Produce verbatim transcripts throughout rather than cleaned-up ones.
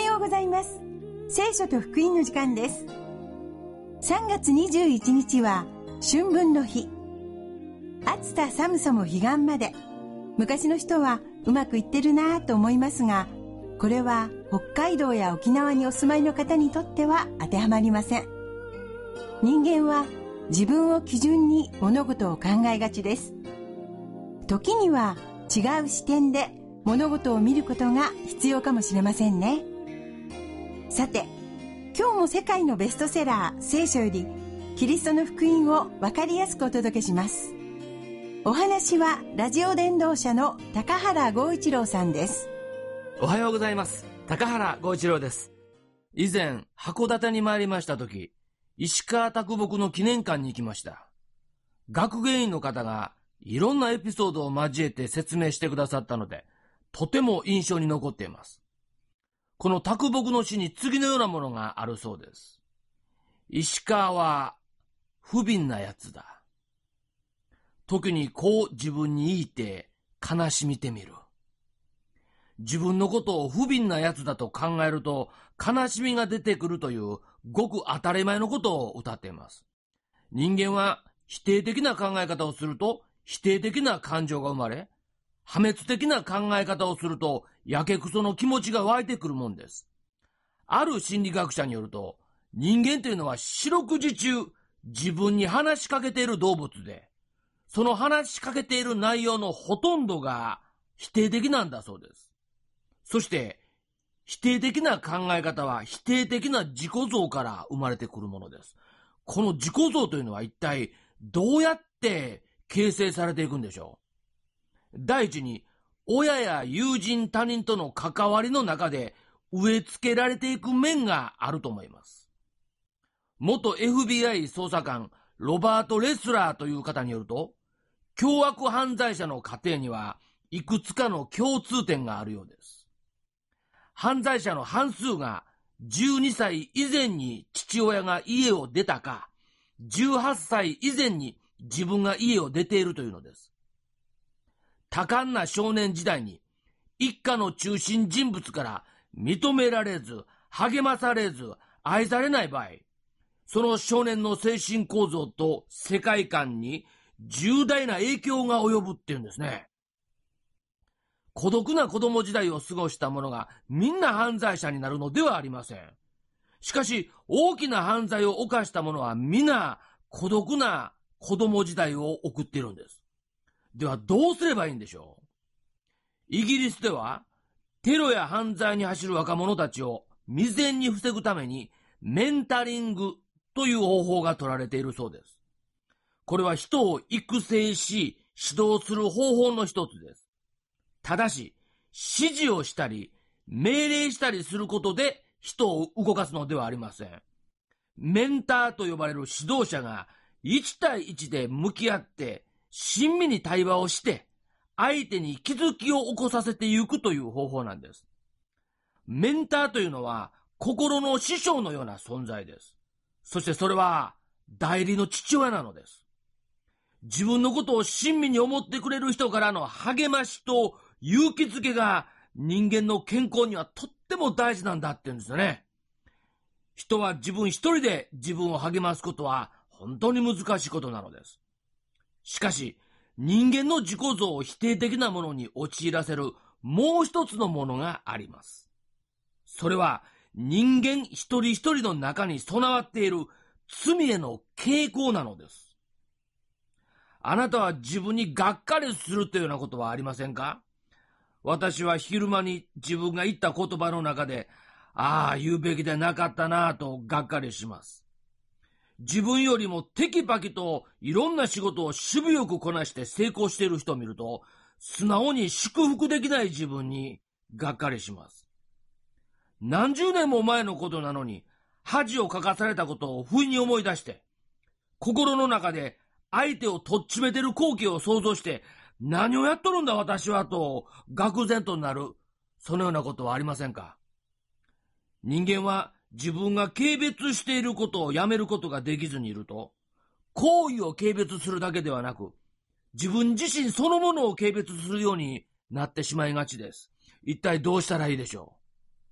ようございます。聖書と福音の時間です。さんがつにじゅういちにちは春分の日。暑さ寒さも彼岸まで。昔の人はうまくいってるなぁと思いますが、これは北海道や沖縄にお住まいの方にとっては当てはまりません。人間は自分を基準に物事を考えがちです。時には違う視点で物事を見ることが必要かもしれませんね。さて、今日も世界のベストセラー聖書よりキリストの福音を分かりやすくお届けします。お話はラジオ伝道者の高原剛一郎さんです。 おはようございます。高原剛一郎です。以前函館に参りましたとき、石川啄木の記念館に行きました。学芸員の方がいろんなエピソードを交えて説明してくださったので、とても印象に残っています。この啄木の詩に次のようなものがあるそうです。石川は不憫なやつだ。時にこう自分に言いて悲しみてみる。自分のことを不憫なやつだと考えると悲しみが出てくるというごく当たり前のことを歌っています。人間は否定的な考え方をすると否定的な感情が生まれ、破滅的な考え方をするとやけくその気持ちが湧いてくるもんです。ある心理学者によると、人間というのは四六時中自分に話しかけている動物で、その話しかけている内容のほとんどが否定的なんだそうです。そして否定的な考え方は否定的な自己像から生まれてくるものです。この自己像というのは一体どうやって形成されていくんでしょう。第一に、親や友人他人との関わりの中で植え付けられていく面があると思います。元 エフビーアイ 捜査官ロバート・レスラーという方によると、凶悪犯罪者の家庭にはいくつかの共通点があるようです。犯罪者の半数がじゅうにさい以前に父親が家を出たか、じゅうはっさい以前に自分が家を出ているというのです。多感な少年時代に一家の中心人物から認められず、励まされず、愛されない場合、その少年の精神構造と世界観に重大な影響が及ぶっていうんですね。孤独な子供時代を過ごした者がみんな犯罪者になるのではありません。しかし、大きな犯罪を犯した者は皆孤独な子供時代を送っているんです。ではどうすればいいんでしょう。イギリスではテロや犯罪に走る若者たちを未然に防ぐためにメンタリングという方法が取られているそうです。これは人を育成し指導する方法の一つです。ただし、指示をしたり命令したりすることで人を動かすのではありません。メンターと呼ばれる指導者がいち対いちで向き合って親身に対話をして相手に気づきを起こさせていくという方法なんです。メンターというのは心の師匠のような存在です。そしてそれは代理の父親なのです。自分のことを親身に思ってくれる人からの励ましと勇気づけが人間の健康にはとっても大事なんだって言うんですよね。人は自分一人で自分を励ますことは本当に難しいことなのです。しかし、人間の自己像を否定的なものに陥らせるもう一つのものがあります。それは人間一人一人の中に備わっている罪への傾向なのです。あなたは自分にがっかりするというようなことはありませんか？私は昼間に自分が言った言葉の中で、ああ、言うべきでなかったなぁとがっかりします。自分よりもテキパキといろんな仕事をしぶよくこなして成功している人を見ると、素直に祝福できない自分にがっかりします。何十年も前のことなのに、恥をかかされたことを不意に思い出して、心の中で相手をとっちめてる光景を想像して、何をやっとるんだ私はと愕然となる、そのようなことはありませんか？人間は自分が軽蔑していることをやめることができずにいると、行為を軽蔑するだけではなく、自分自身そのものを軽蔑するようになってしまいがちです。一体どうしたらいいでしょう。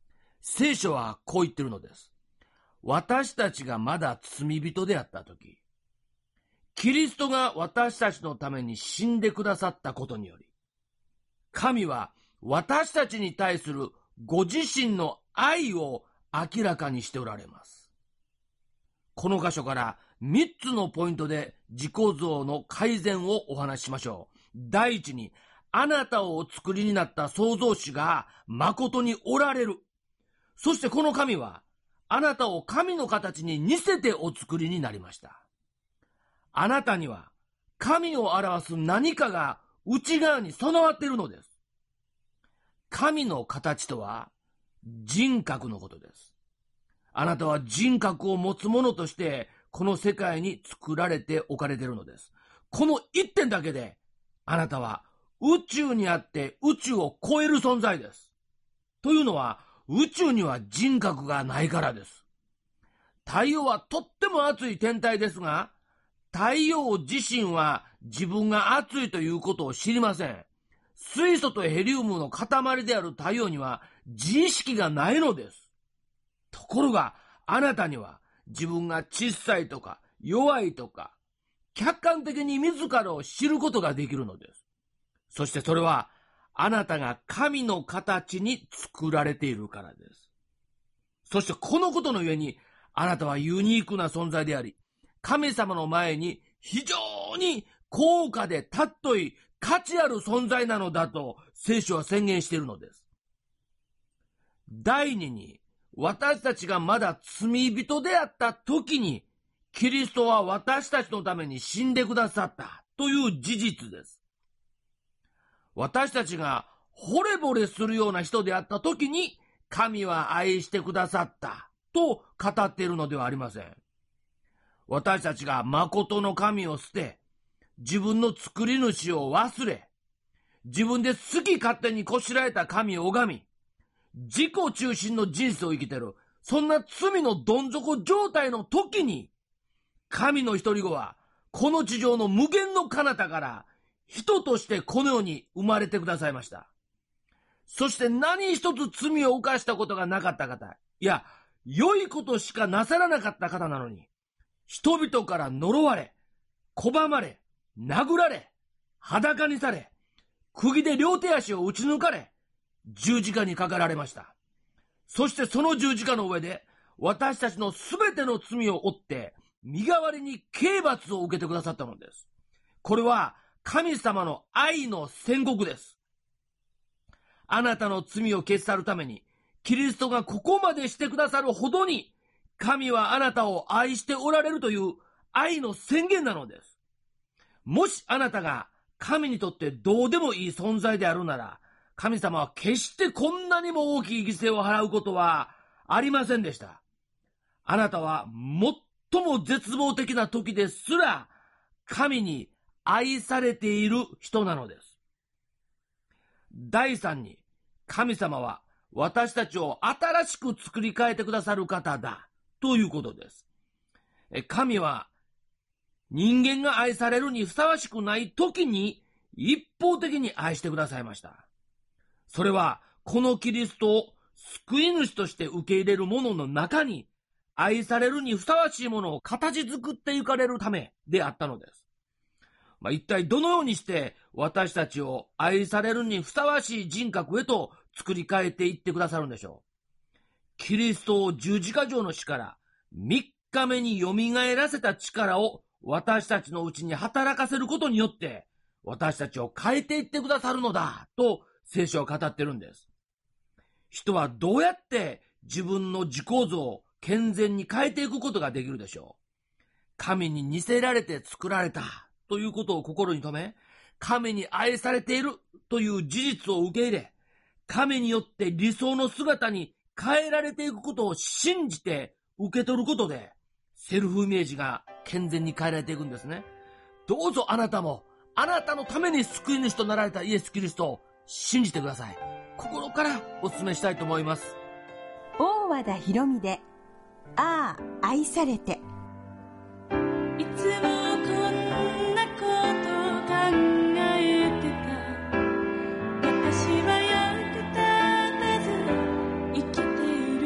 聖書はこう言ってるのです。私たちがまだ罪人であったとき、キリストが私たちのために死んでくださったことにより、神は私たちに対するご自身の愛を明らかにしておられます。この箇所からみっつのポイントで自己像の改善をお話ししましょう。第一に、あなたをお作りになった創造主が誠におられる。そしてこの神は、あなたを神の形に似せてお作りになりました。あなたには神を表す何かが内側に備わっているのです。神の形とは人格のことです。あなたは人格を持つものとしてこの世界に作られておかれているのです。この一点だけであなたは宇宙にあって宇宙を超える存在です。というのは、宇宙には人格がないからです。太陽はとっても熱い天体ですが、太陽自身は自分が熱いということを知りません。水素とヘリウムの塊である太陽には自意識がないのです。ところが、あなたには自分が小さいとか弱いとか、客観的に自らを知ることができるのです。そしてそれは、あなたが神の形に作られているからです。そしてこのことのゆえに、あなたはユニークな存在であり、神様の前に非常に高価で尊い価値ある存在なのだと聖書は宣言しているのです。第二に、私たちがまだ罪人であった時に、キリストは私たちのために死んでくださったという事実です。私たちが惚れ惚れするような人であった時に、神は愛してくださったと語っているのではありません。私たちが誠の神を捨て、自分の作り主を忘れ、自分で好き勝手にこしらえた神を拝み、自己中心の人生を生きている、そんな罪のどん底状態の時に、神の独り子はこの地上の無限の彼方から人としてこの世に生まれてくださいました。そして何一つ罪を犯したことがなかった方、いや、良いことしかなさらなかった方なのに、人々から呪われ、拒まれ、殴られ、裸にされ、釘で両手足を打ち抜かれ、十字架にかかられました。そしてその十字架の上で、私たちのすべての罪を負って、身代わりに刑罰を受けてくださったのです。これは神様の愛の宣告です。あなたの罪を消し去るために、キリストがここまでしてくださるほどに、神はあなたを愛しておられるという愛の宣言なのです。もしあなたが神にとってどうでもいい存在であるなら、神様は決してこんなにも大きい犠牲を払うことはありませんでした。あなたは最も絶望的な時ですら、神に愛されている人なのです。第三に、神様は私たちを新しく作り変えてくださる方だということです。神は人間が愛されるにふさわしくない時に一方的に愛してくださいました。それはこのキリストを救い主として受け入れる者の中に、愛されるにふさわしいものを形作っていかれるためであったのです。まあ、一体どのようにして私たちを愛されるにふさわしい人格へと作り変えていってくださるんでしょう。キリストを十字架上の死からみっかめによみがえらせた力を私たちのうちに働かせることによって私たちを変えていってくださるのだと聖書は語ってるんです。人はどうやって自分の自己像を健全に変えていくことができるでしょう。神に似せられて作られたということを心に留め、神に愛されているという事実を受け入れ、神によって理想の姿に変えられていくことを信じて受け取ることで、セルフイメージが健全に変えられていくんですね。どうぞあなたも、あなたのために救い主となられたイエス・キリストを信じてください。心からお勧めしたいと思います。 大和田博美で、ああ、愛されて。 いつもこんなこと考えてた。私は役立たず生きている。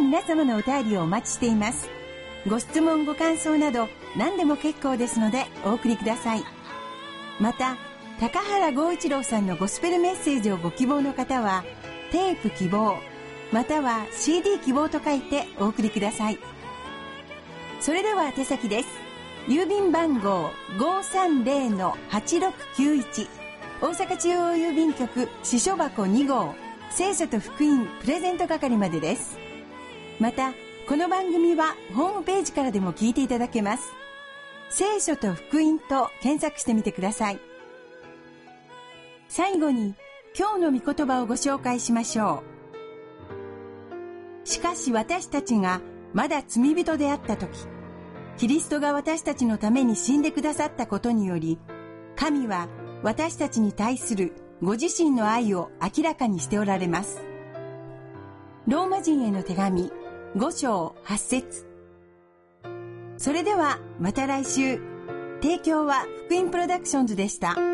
皆様のお便りをお待ちしています。ご質問ご感想など何でも結構ですのでお送りください。また高原剛一郎さんのゴスペルメッセージをご希望の方はテープ希望または シーディー 希望と書いてお送りください。それでは手先です。郵便番号 ごーさんぜろのはちろくきゅういち 大阪中央郵便局支所箱に号聖書と福音プレゼント係までです。またこの番組はホームページからでも聞いていただけます。聖書と福音と検索してみてください。最後に今日の御言葉をご紹介しましょう。しかし私たちがまだ罪人であったとき、キリストが私たちのために死んでくださったことにより、神は私たちに対するご自身の愛を明らかにしておられます。ローマ人への手紙ご章はち節。それではまた来週。提供は福音プロダクションズでした。